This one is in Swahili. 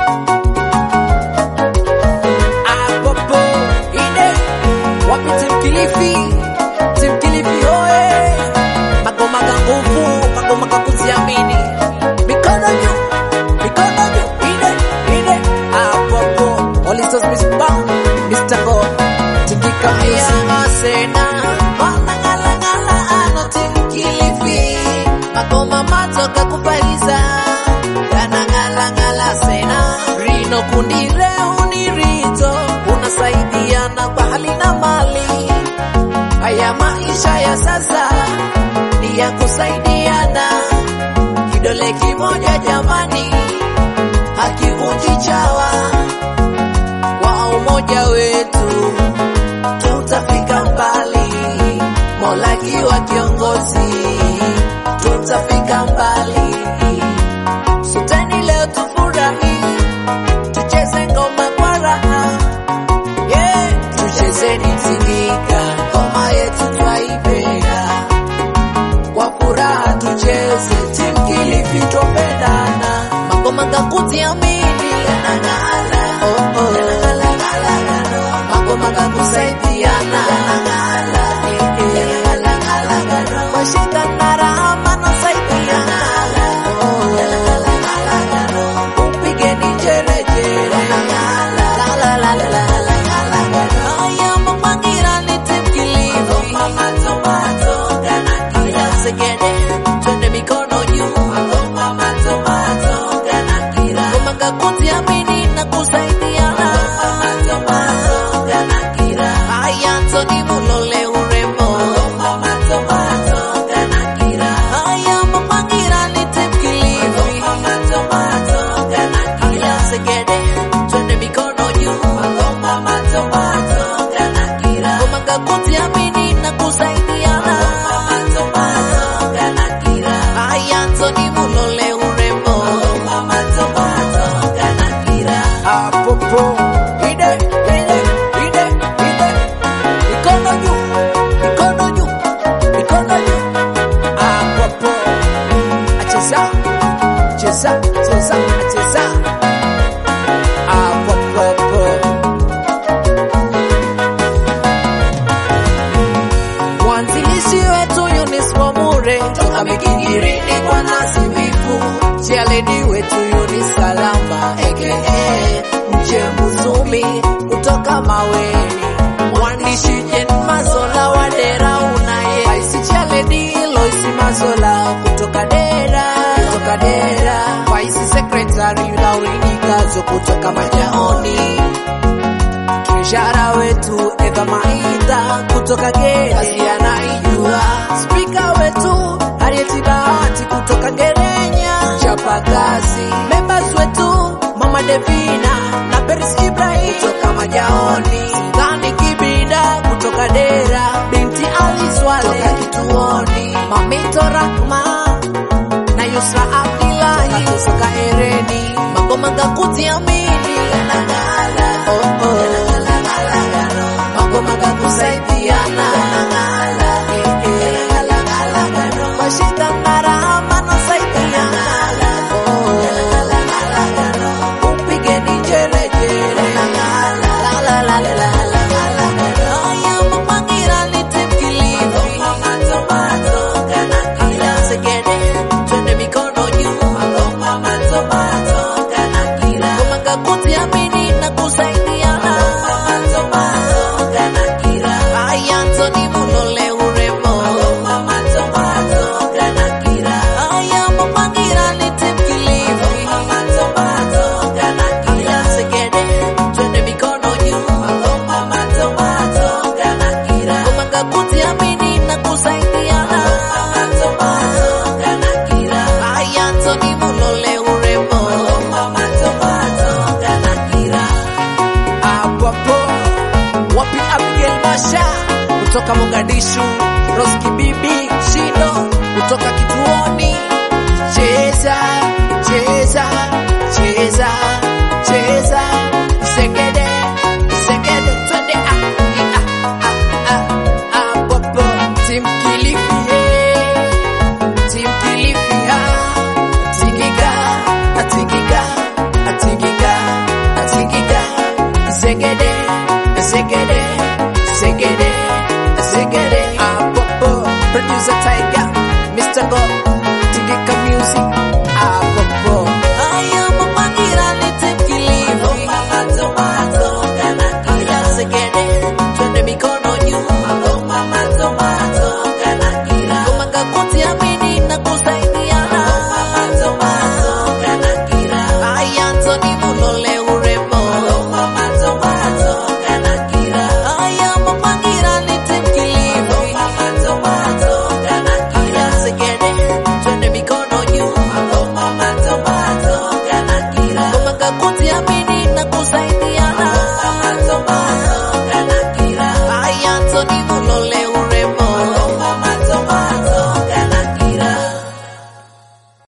Apopo ine wapi Team Kilifi oe, magoma ga nguvu, magoma ga kuziamini, mikono juu ine Apopo Olistos Mr. Go Tindika Asena Manangala ano Team Kilifi, magoma matoka kupaliza yanangala sena Rino kundire unirito, unasaidiana kwa hali na mali. Haya maisha ya sasa ni ya kusaidiana, kidole kimoja jamani hakivunji chawa. Kwa umoja wetu tutafika mbali, Mola akiwa kiongozi tutafika mbali. Suteni leo tufurahi, tucheze ngoma kwa raha, yeah, tuchezeni tingika, ngoma yetu twaipenda, kwa furaha tucheze Team Kilifi tupendana, magoma ga kuziamini yanangala, magoma ga kusaidiana yanangala, kwa shida na raha manasaidiana, upigeni jerejere aya mamangira ni Team Kilifi, tomato ganakira segede twende mikono juu, tomato ganakira ngoma ga kuziamini na kusaidiana, tomato ganakira aya Anthony Mulole urembo, tomato ganakira aya mamangira ni Team Kilifi, tomato ganakira segede twende mikono juu, tomato ganakira ngoma ga kuziamini na kusaidiana, tomato ganakira aya Anthony Mulole urembo, tomato ganakira Apopo ide mikono juu Apopo acheza Apopo. Mwanzilishi wetu Eunice Wamure toka Migingirini kwa Nasibifu, Chialedi wetu Eunice Salamba aka Mche Muzumi kutoka Maweni, mwandishi Jen Mazola wa Dera unaye, Vice Chialedi Loisi Mazola kutoka Dera, Vice Secretary Laurini Kazo kutoka Majaoni, Treasurer wetu Eva Maida kutoka Gere anaijua, Speaker wetu Harriet Bahati kutoka Gerenya Chapakazi, members wetu Mama Devina na Peris Ibrahim kutoka Majaoni, Sidhani Kibida kutoka Dera, binti Alice Wale kutoka Kituoni, Mamito Rahma na Yusra Abdillahi kutoka Ereni, magoma ga kuziamini yanangala, magoma ga kusaidiana yanangala, kwa shida na raha manasaidiana, upigeni jerejere aya mamangira ni Team Kilifi, tomato ganakira segede twende mikono juu, tomato ganakira ngoma ga kuziamini na kusaidiana, tomato ganakira aya Anthony Mulole urembo, tomato ganakira aya mamangira ni Team Kilifi, tomato ganakira segede twende mikono juu, tomato ganakira ngoma ga kuziamini na kusaidiana, tomato ganakira aya Anthony Mulole urembo, tomato ganakira Apopo wapi Abigail Masha kutoka Mogadishu, Roski Bibi Shindo kutoka Kituoni, cheza segede twende Apopo Team Kilifi, Team Kilifi tingika Segede, segede, segede. Popo, producer Tiger, Mr. Go.